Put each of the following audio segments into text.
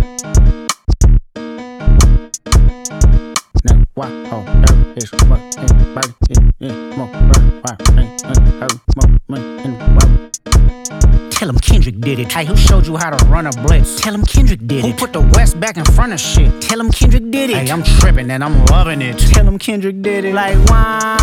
Now why hold her is what anybody is more why ain't her more money in the world. Tell him Kendrick did it. Hey, who showed you how to run a blitz? Tell him Kendrick did it. Who put the West back in front of shit? Tell him Kendrick did it. Hey, I'm tripping and I'm loving it. Tell him Kendrick did it. Like why?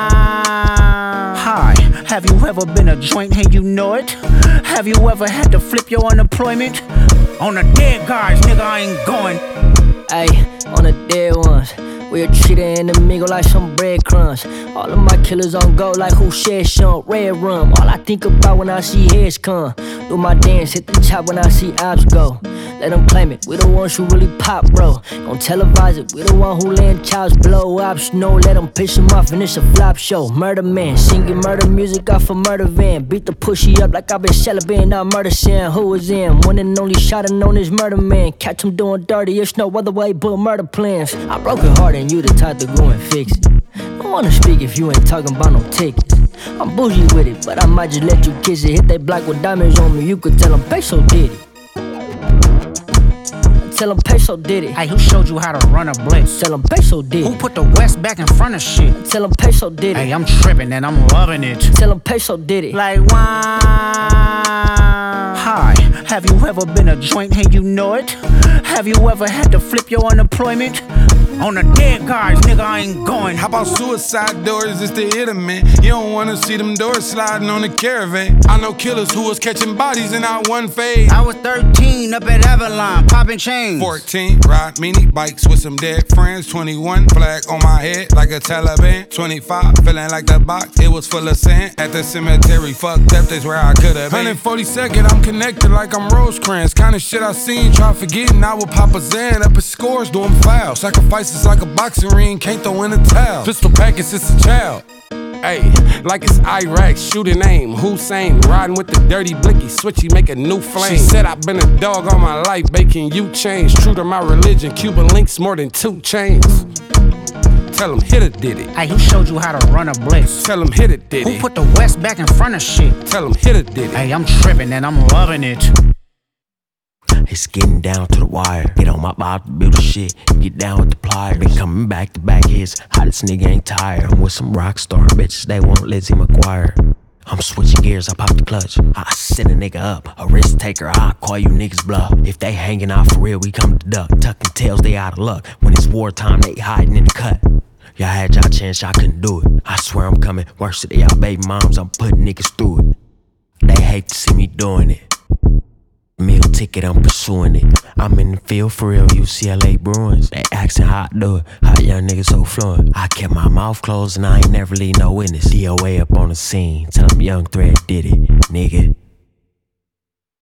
Hi, have you ever been a joint and you know it? Have you ever had to flip your unemployment? On the dead guys, nigga, I ain't going. Ayy, on the dead ones. We'll treat an enemy like some breadcrumbs. All of my killers on go like who shed some red rum. All I think about when I see heads come. Do my dance, hit the top when I see ops go. Let them claim it, we the ones who really pop, bro. Don't televise it, we the one who laying chops blow ops. No, let them piss them off and it's a flop show. Murder man, singing murder music off a murder van. Beat the pussy up like I been celebrating, not murder sin. Who was in? One and only shot and known as murder man. Catch him doing dirty, it's no other way but murder plans. I broke it hard and you the type to go and fix it. Don't wanna speak if you ain't talking about no tickets. I'm bougie with it, but I might just let you kiss it. Hit they block with diamonds on me, you could tell them Peso did it. Tell them Peso did it. Hey, who showed you how to run a blitz? Tell them Peso did it. Who put the West back in front of shit? Tell them Peso did it. Hey, I'm tripping and I'm loving it. Tell them Peso did it. Like why? Hi, have you ever been a joint and you know it? Have you ever had to flip your unemployment? On the dead guys, nigga, I ain't going. How about suicide doors just to hit 'em, man? You don't wanna see them doors sliding on the caravan. I know killers who was catching bodies in our one phase. I was 13 up at Avalon, popping chains. 14, ride mini bikes with some dead friends. 21, flag on my head like a Taliban. 25, feeling like the box, it was full of sand. At the cemetery, fucked up, that's where I could've been. 142nd, I'm connected like I'm Rosecrans. Kinda shit I seen, try forgetting I would pop a Zan up at scores, doing fouls. Sacrifices like a boxing ring, can't throw in a towel. Pistol packets, it's a child. Ayy, like it's Iraq, shooting aim, Hussein, riding with the dirty blicky, switchy, make a new flame. She said I've been a dog all my life, baking you change. True to my religion, Cuban links more than 2 chains. Tell him hit it, did it. Hey, who showed you how to run a blitz? Tell him hit it, did it. Who put the West back in front of shit? Tell him hit it, did it. Hey, I'm tripping and I'm loving it. It's getting down to the wire. Get on my bob to build the shit. Get down with the pliers. Been coming back to back hits. Hottest nigga ain't tired. I'm with some rock star bitches. They want Lizzie McGuire. I'm switching gears. I pop the clutch. I send a nigga up. A risk taker. I call you niggas bluff. If they hanging out for real, we come to duck. Tucking tails, they out of luck. When it's wartime, they hiding in the cut. Y'all had y'all chance, y'all couldn't do it. I swear I'm coming worse to y'all baby moms. I'm putting niggas through it. They hate to see me doing it. Meal ticket, I'm pursuing it. I'm in the field for real, UCLA Bruins. They asking how I do it, how young niggas so fluent. I kept my mouth closed and I ain't never leave no witness. DOA up on the scene, tell them Young Thread did it, nigga.